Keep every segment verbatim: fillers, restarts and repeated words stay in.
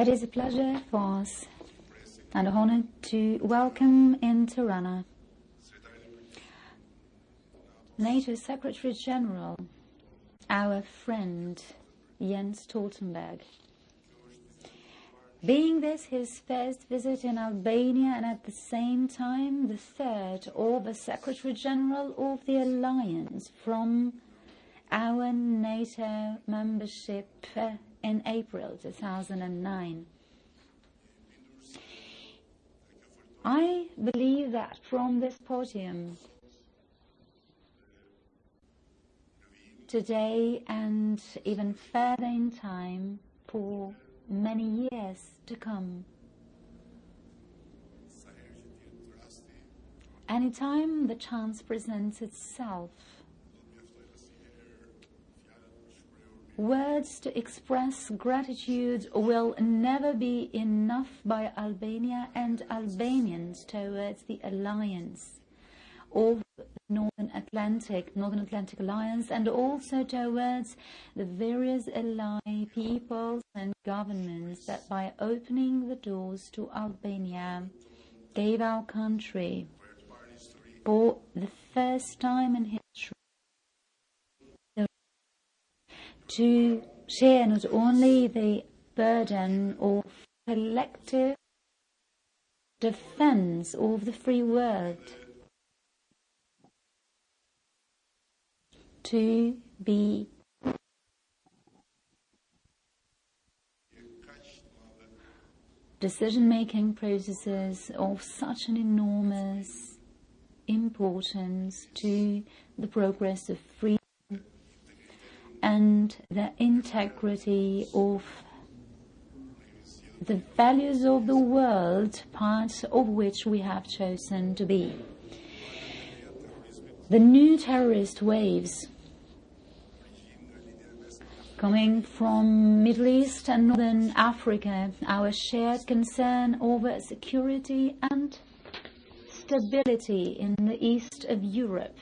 It is a pleasure for us and an honor to welcome in Tirana NATO Secretary General, our friend Jens Stoltenberg. Being this his first visit in Albania and at the same time the third of the Secretary General of the Alliance from our NATO membership uh, in April two thousand nine. I believe that from this podium today and even further in time for many years to come, anytime the chance presents itself, words to express gratitude will never be enough by Albania and Albanians towards the alliance of Northern Atlantic, Northern Atlantic Alliance, and also towards the various allied peoples and governments that by opening the doors to Albania gave our country for the first time in history to share not only the burden of collective defense of the free world, to be decision-making processes of such an enormous importance to the progress of freedom and the integrity of the values of the world, part of which we have chosen to be. The new terrorist waves coming from Middle East and Northern Africa, our shared concern over security and stability in the east of Europe,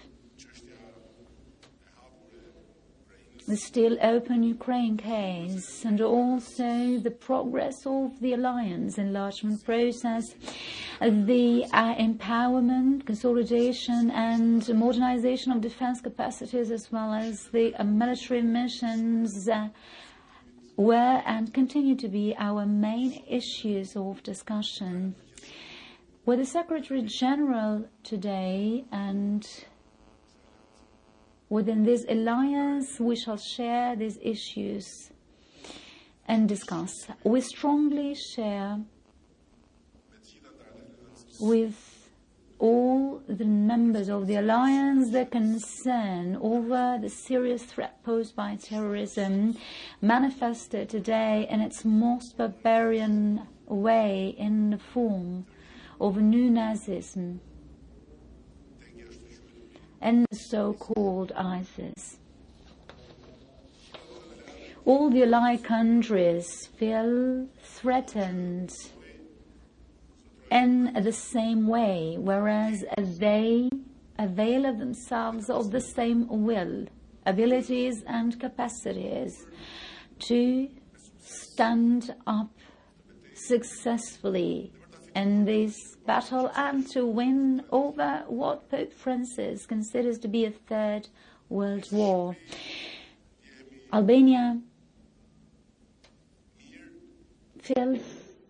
the still open Ukraine case, and also the progress of the alliance enlargement process, the uh, empowerment, consolidation and modernization of defense capacities, as well as the uh, military missions uh, were and continue to be our main issues of discussion. With the Secretary General today, and within this alliance, we shall share these issues and discuss. We strongly share with all the members of the alliance the concern over the serious threat posed by terrorism, manifested today in its most barbarian way in the form of new Nazism and the so-called ISIS. All the allied countries feel threatened in the same way, whereas they avail of themselves of the same will, abilities and capacities to stand up successfully in this battle and to win over what Pope Francis considers to be a third world war. Albania feels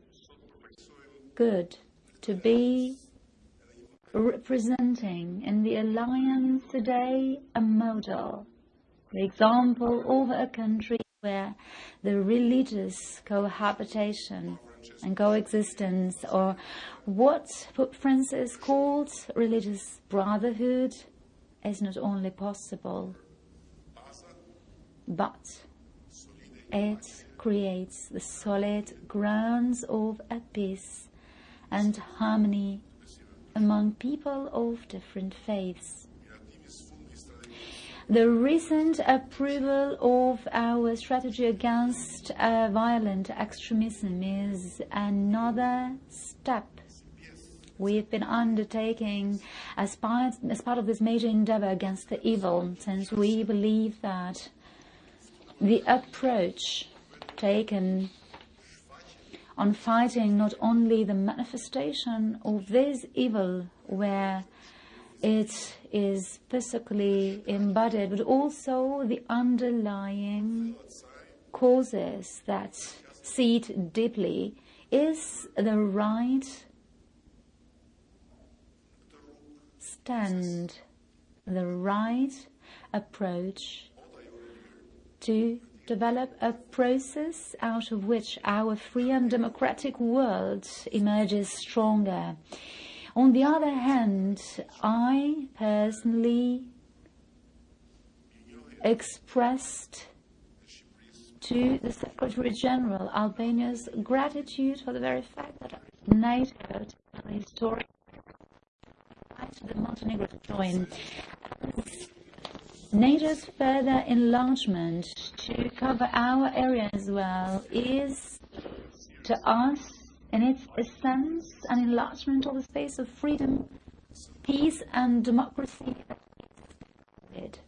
good to be representing in the alliance today a model, the example of a country where the religious cohabitation and coexistence, or what Pope Francis called religious brotherhood, is not only possible, but it creates the solid grounds of a peace and harmony among people of different faiths. The recent approval of our strategy against uh, violent extremism is another step we've been undertaking as part, as part of this major endeavor against the evil, since we believe that the approach taken on fighting not only the manifestation of this evil where it is physically embodied, but also the underlying causes that seed deeply, is the right stand, the right approach to develop a process out of which our free and democratic world emerges stronger. On the other hand, I personally expressed to the Secretary General Albania's gratitude for the very fact that NATO, the historic right to the Montenegro to join, NATO's further enlargement to cover our area as well is, to us, in its essence, an enlargement of the space of freedom, peace and democracy that we did.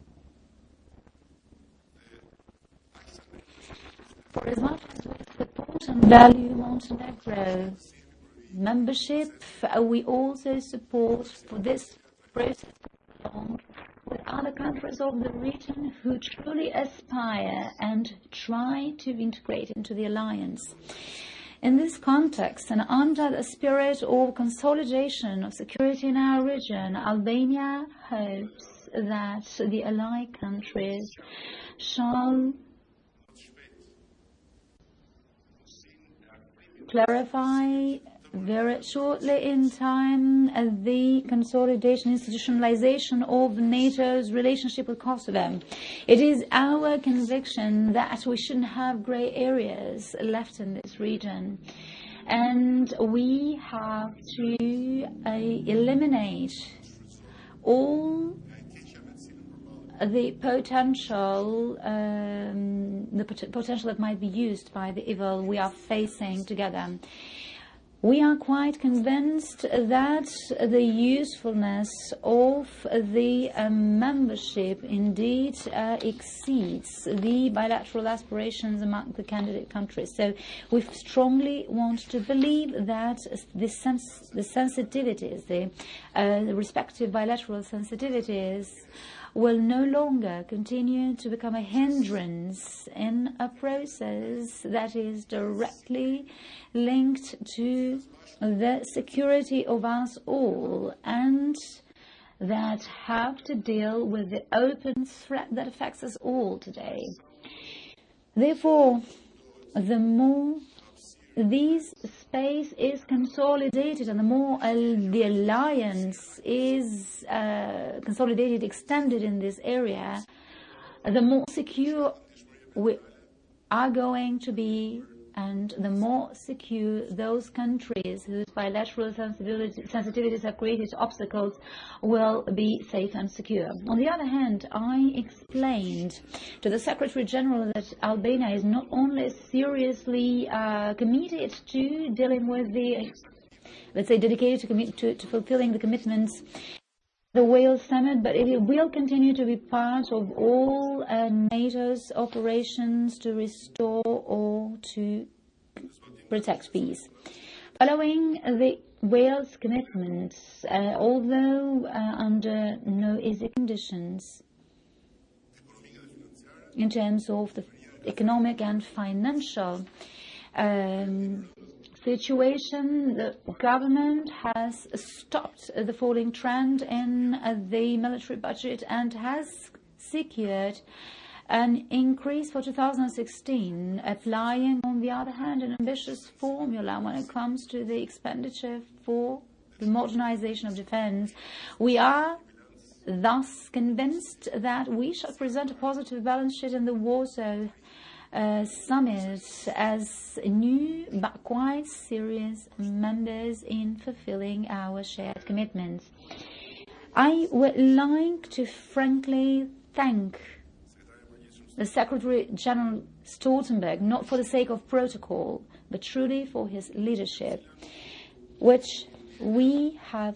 For as much as we support and value Montenegro membership, we also support for this process along with other countries of the region who truly aspire and try to integrate into the alliance. In this context, and under the spirit of consolidation of security in our region, Albania hopes that the allied countries shall clarify very shortly in time uh, the consolidation, institutionalization of NATO's relationship with Kosovo. It is our conviction that we shouldn't have grey areas left in this region, and we have to uh, eliminate all the potential, um, the pot- potential that might be used by the evil we are facing together. We are quite convinced that the usefulness of the uh, membership indeed uh, exceeds the bilateral aspirations among the candidate countries. So we strongly want to believe that the, sens- the sensitivities, the, uh, the respective bilateral sensitivities, will no longer continue to become a hindrance in a process that is directly linked to the security of us all and that have to deal with the open threat that affects us all today. Therefore, the more this space is consolidated and the more uh, the alliance is uh, consolidated, extended in this area, the more secure we are going to be, and the more secure those countries whose bilateral sensitivities have created obstacles will be safe and secure. On the other hand, I explained to the Secretary General that Albania is not only seriously uh, committed to dealing with the, let's say, dedicated to, commit, to, to fulfilling the commitments the Wales Summit, but it will continue to be part of all uh, NATO's operations to restore or to protect peace. Following the Wales commitments, uh, although uh, under no easy conditions in terms of the economic and financial um, situation, the government has stopped the falling trend in uh, the military budget and has secured an increase for two thousand sixteen, applying, on the other hand, an ambitious formula when it comes to the expenditure for the modernization of defense. We are thus convinced that we shall present a positive balance sheet in the Warsaw Uh, summit as new but quite serious members in fulfilling our shared commitments. I would like to frankly thank the Secretary General Stoltenberg, not for the sake of protocol, but truly for his leadership, which we have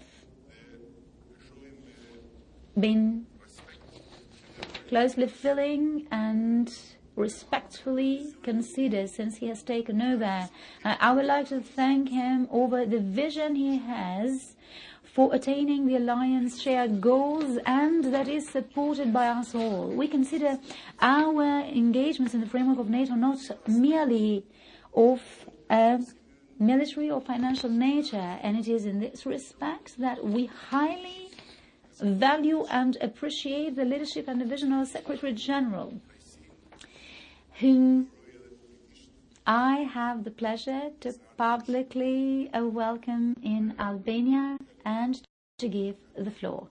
been closely filling and respectfully consider since he has taken over. Uh, I would like to thank him over the vision he has for attaining the alliance shared goals, and that is supported by us all. We consider our engagements in the framework of NATO not merely of a military or financial nature, and it is in this respect that we highly value and appreciate the leadership and the vision of the Secretary General, whom I have the pleasure to publicly uh, welcome in Albania and to give the floor.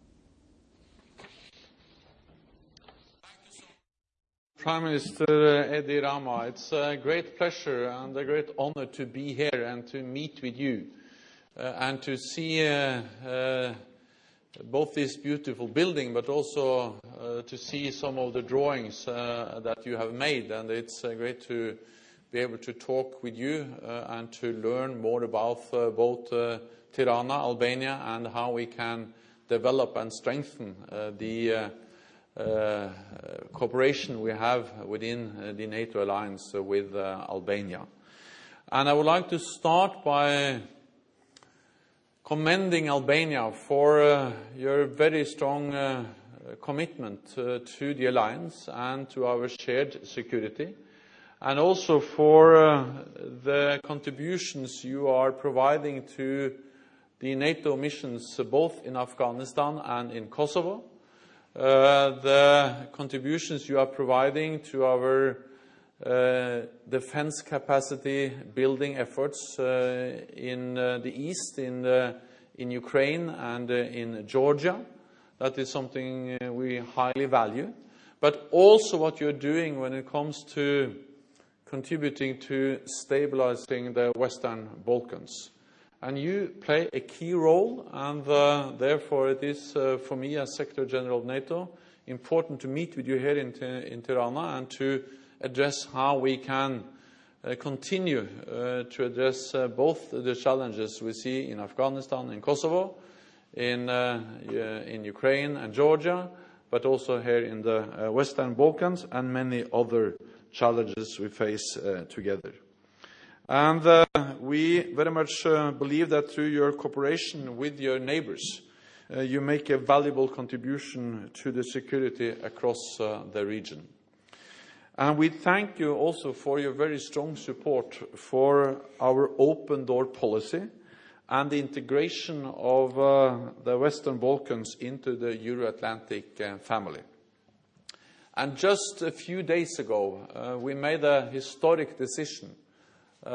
Prime Minister Edi Rama, it's a great pleasure and a great honor to be here and to meet with you uh, and to see uh, uh, both this beautiful building, but also uh, to see some of the drawings uh, that you have made. And it's uh, great to be able to talk with you uh, and to learn more about uh, both uh, Tirana, Albania, and how we can develop and strengthen uh, the uh, uh, cooperation we have within uh, the NATO alliance uh, with uh, Albania. And I would like to start by commending Albania for uh, your very strong uh, commitment uh, to the alliance and to our shared security, and also for uh, the contributions you are providing to the NATO missions uh, both in Afghanistan and in Kosovo, uh, the contributions you are providing to our uh, defense capacity building efforts uh, in uh, the east, in, uh, in Ukraine and uh, in Georgia. That is something uh, we highly value. But also what you're doing when it comes to contributing to stabilizing the Western Balkans. And you play a key role, and uh, therefore it is, uh, for me as Secretary General of NATO, important to meet with you here in, in Tirana and to address how we can uh, continue uh, to address uh, both the challenges we see in Afghanistan and Kosovo, in, uh, in Ukraine and Georgia, but also here in the uh, Western Balkans and many other challenges we face uh, together. And uh, we very much uh, believe that through your cooperation with your neighbors, uh, you make a valuable contribution to the security across uh, the region. And we thank you also for your very strong support for our open door policy and the integration of uh, the Western Balkans into the Euro-Atlantic uh, family. And just a few days ago, uh, we made a historic decision uh,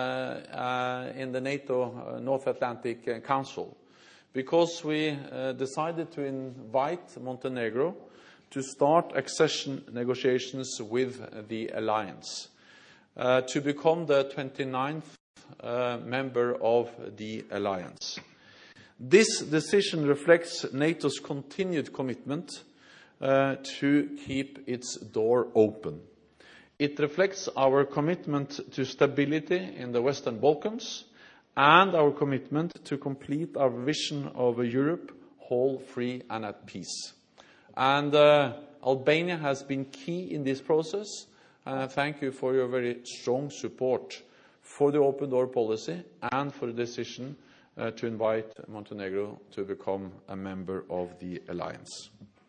uh, in the NATO uh, North Atlantic uh, Council, because we uh, decided to invite Montenegro to start accession negotiations with the alliance, uh, to become the twenty-ninth uh, member of the alliance. This decision reflects NATO's continued commitment Uh, to keep its door open. It reflects our commitment to stability in the Western Balkans and our commitment to complete our vision of a Europe whole, free and at peace. And uh, Albania has been key in this process, and I thank you for your very strong support for the open door policy and for the decision uh, to invite Montenegro to become a member of the alliance.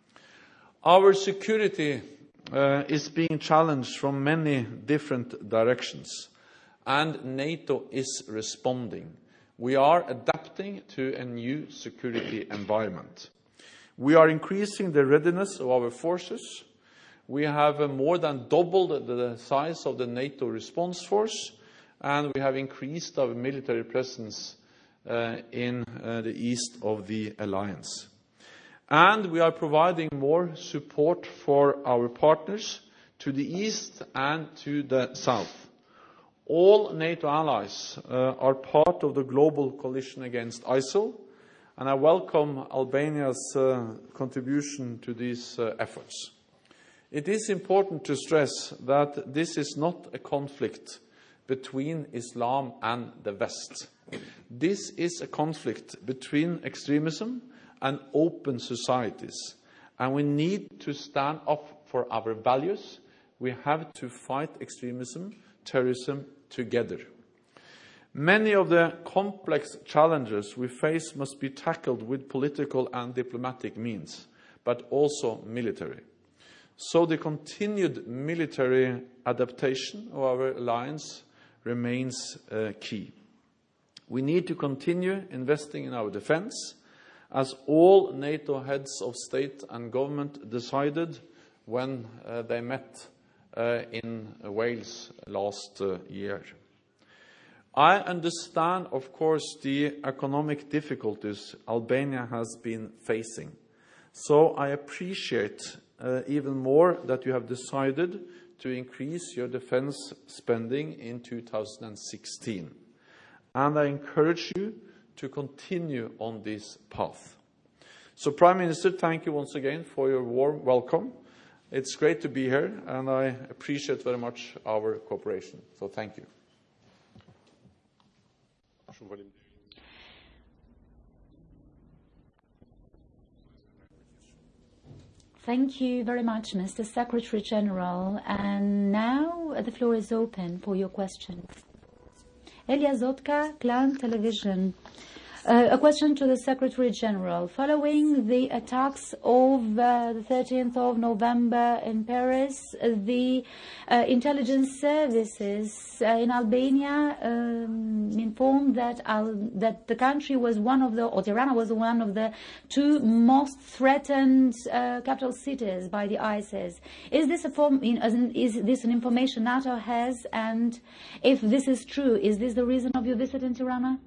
Our security uh, is being challenged from many different directions, and NATO is responding. We are adapting to a new security environment. We are increasing the readiness of our forces. We have uh, more than doubled the size of the NATO response force, and we have increased our military presence uh, in uh, the east of the alliance. And we are providing more support for our partners to the east and to the south. All NATO allies uh, are part of the global coalition against ISIL, and I welcome Albania's uh, contribution to these uh, efforts. It is important to stress that this is not a conflict between Islam and the West. This is a conflict between extremism and open societies, and we need to stand up for our values. We have to fight extremism, terrorism together. Many of the complex challenges we face must be tackled with political and diplomatic means, but also military. So the continued military adaptation of our alliance remains uh, key. We need to continue investing in our defense, as all NATO heads of state and government decided when uh, they met uh, in Wales last uh, year. I understand, of course, the economic difficulties Albania has been facing. So I appreciate uh, even more that you have decided to increase your defense spending in two thousand sixteen. And I encourage you to continue on this path. So, Prime Minister, thank you once again for your warm welcome. It's great to be here, and I appreciate very much our cooperation. So, thank you. Thank you very much, Mister Secretary General. And now the floor is open for your questions. Elia Zotka, Clan Television. Uh, a question to the Secretary General. Following the attacks of uh, the thirteenth of November in Paris, uh, the uh, intelligence services uh, in Albania um, informed that, Al that the country was one of the, or Tirana was one of the two most threatened uh, capital cities by the ISIS. Is this, a form, in, is this an information NATO has? And if this is true, is this the reason of your visit in Tirana?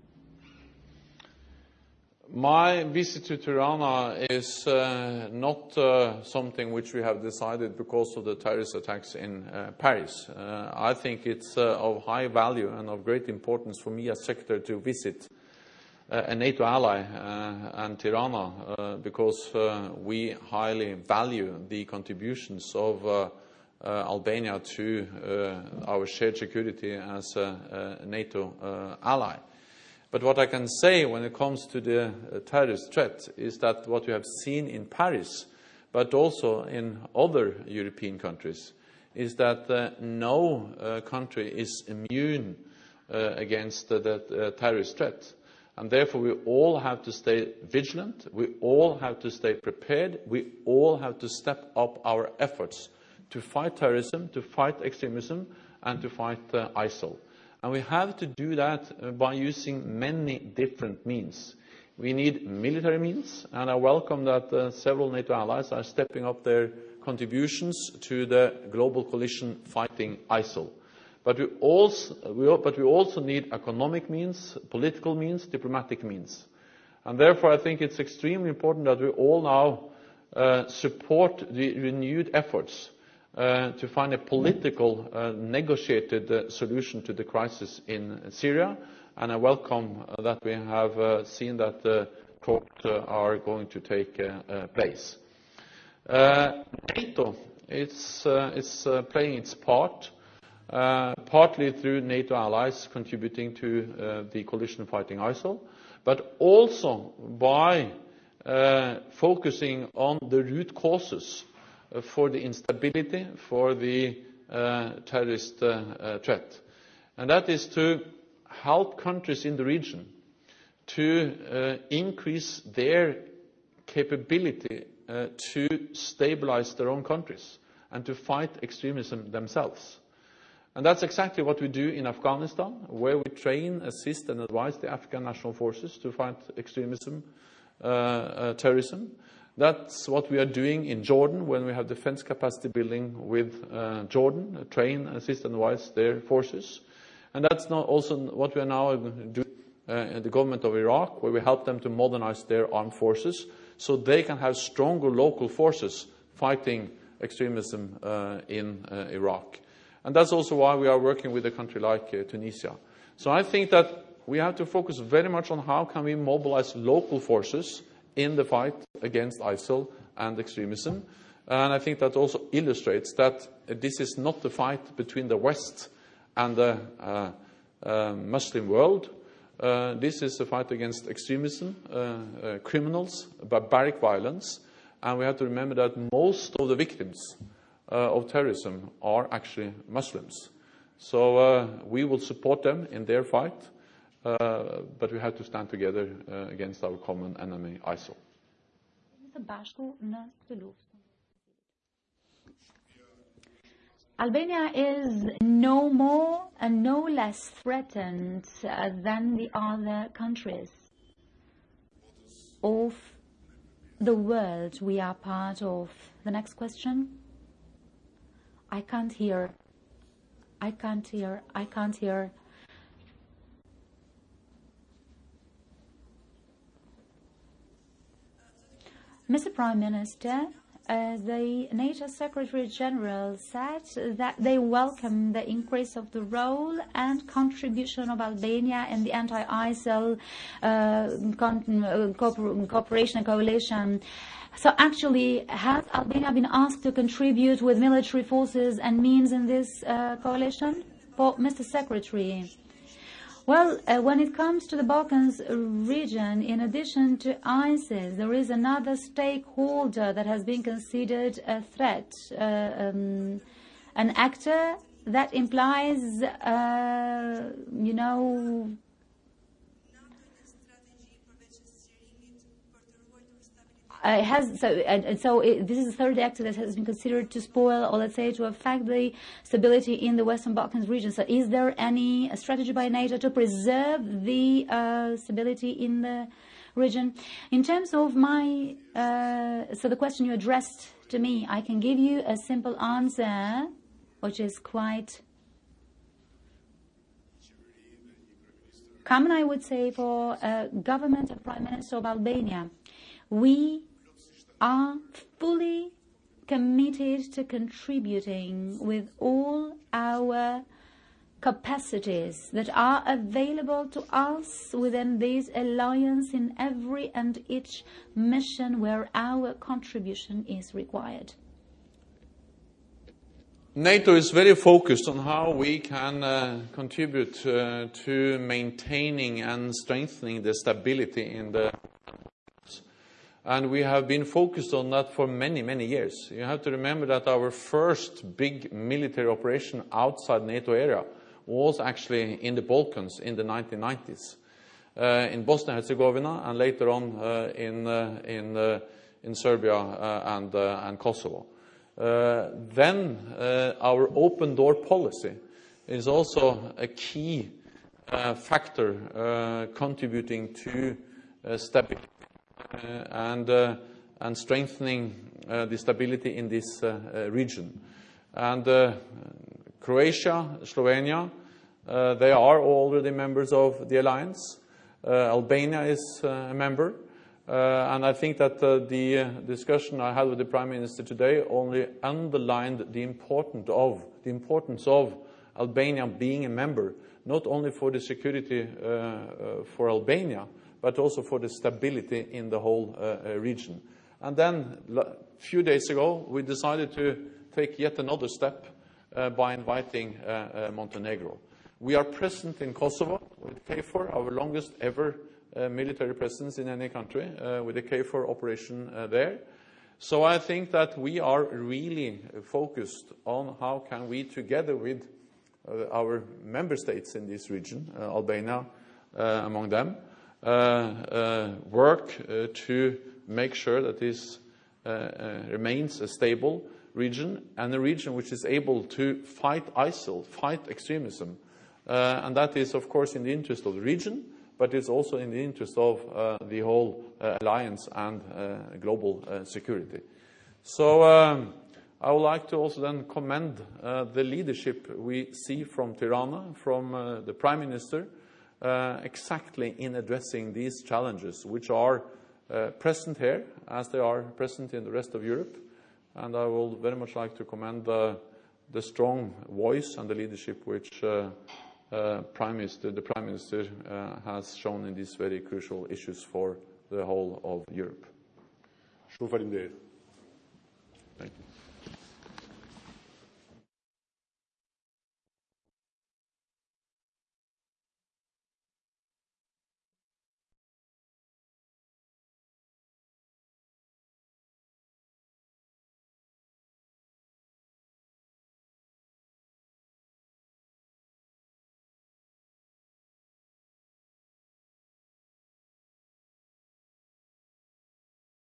My visit to Tirana is uh, not uh, something which we have decided because of the terrorist attacks in uh, Paris. Uh, I think it's uh, of high value and of great importance for me as Secretary to visit uh, a NATO ally uh, and Tirana uh, because uh, we highly value the contributions of uh, uh, Albania to uh, our shared security as a, a NATO uh, ally. But what I can say when it comes to the uh, terrorist threat is that what we have seen in Paris, but also in other European countries, is that uh, no uh, country is immune uh, against uh, that uh, terrorist threat. And therefore we all have to stay vigilant, we all have to stay prepared, we all have to step up our efforts to fight terrorism, to fight extremism, and to fight uh, ISIL. And we have to do that by using many different means. We need military means, and I welcome that uh, several NATO allies are stepping up their contributions to the global coalition fighting ISIL. But we also, we, but we also need economic means, political means, diplomatic means. And therefore I think it's extremely important that we all now uh, support the renewed efforts Uh, to find a political, uh, negotiated uh, solution to the crisis in Syria, and I welcome uh, that we have uh, seen that the talks uh, are going to take uh, uh, place. Uh, NATO is uh, is uh, playing its part, uh, partly through NATO allies contributing to uh, the coalition fighting ISIL, but also by uh, focusing on the root causes for the instability, for the uh, terrorist uh, uh, threat. And that is to help countries in the region to uh, increase their capability uh, to stabilize their own countries and to fight extremism themselves. And that's exactly what we do in Afghanistan, where we train, assist and advise the Afghan National Forces to fight extremism, uh, uh, terrorism. That's what we are doing in Jordan when we have defense capacity building with uh, Jordan, uh, train, assist and advise their forces. And that's not also what we are now doing uh, in the government of Iraq, where we help them to modernize their armed forces so they can have stronger local forces fighting extremism uh, in uh, Iraq. And that's also why we are working with a country like uh, Tunisia. So I think that we have to focus very much on how can we mobilize local forces in the fight against ISIL and extremism. And I think that also illustrates that this is not the fight between the West and the uh, uh, Muslim world. Uh, this is a fight against extremism, uh, uh, criminals, barbaric violence. And we have to remember that most of the victims uh, of terrorism are actually Muslims. So uh, we will support them in their fight, uh, but we have to stand together uh, against our common enemy, ISIL. Albania is no more and no less threatened uh, than the other countries of the world we are part of. The next question? I can't hear. I can't hear. I can't hear. Mister Prime Minister, Uh, the NATO Secretary General said that they welcome the increase of the role and contribution of Albania in the anti-ISIL uh, con- co- cooperation and coalition. So actually, has Albania been asked to contribute with military forces and means in this uh, coalition? For Mister Secretary. Well, uh, when it comes to the Balkans region, in addition to ISIS, there is another stakeholder that has been considered a threat, uh, um, an actor that implies, uh, you know, Uh, has so and, and so it, this is the third actor that has been considered to spoil, or let's say to affect the stability in the Western Balkans region. So is there any uh, strategy by NATO to preserve the uh, stability in the region? In terms of my uh, so the question you addressed to me, I can give you a simple answer, which is quite common, I would say, for uh, government and Prime Minister of Albania. We are fully committed to contributing with all our capacities that are available to us within this alliance in every and each mission where our contribution is required. NATO is very focused on how we can uh, contribute uh, to maintaining and strengthening the stability in the And we have been focused on that for many, many years. You have to remember that our first big military operation outside NATO area was actually in the Balkans in the nineteen nineties, uh, in Bosnia and Herzegovina, and later on uh, in uh, in uh, in Serbia uh, and uh, and Kosovo. Uh, then uh, our open door policy is also a key uh, factor uh, contributing to uh, stability. Uh, and uh, and strengthening uh, the stability in this uh, uh, region. And uh, Croatia, Slovenia, uh, they are already members of the alliance. Uh, Albania is uh, a member. Uh, and I think that uh, the uh, discussion I had with the Prime Minister today only underlined the importance of the importance of Albania being a member, not only for the security uh, uh, for Albania, but also for the stability in the whole uh, uh, region. And then, a few days ago, we decided to take yet another step uh, by inviting uh, uh, Montenegro. We are present in Kosovo with K four, our longest ever uh, military presence in any country, uh, with the K four operation uh, there. So I think that we are really focused on how can we, together with uh, our member states in this region, uh, Albania uh, among them, Uh, uh, work uh, to make sure that this uh, uh, remains a stable region, and a region which is able to fight ISIL, fight extremism. Uh, and that is, of course, in the interest of the region, but it's also in the interest of uh, the whole uh, alliance and uh, global uh, security. So um, I would like to also then commend uh, the leadership we see from Tirana, from uh, the Prime Minister, Uh, exactly in addressing these challenges, which are uh, present here as they are present in the rest of Europe. And I will very much like to commend uh, the strong voice and the leadership which uh, uh, Prime Minister, the Prime Minister uh, has shown in these very crucial issues for the whole of Europe. Shumë faleminderit. Thank you.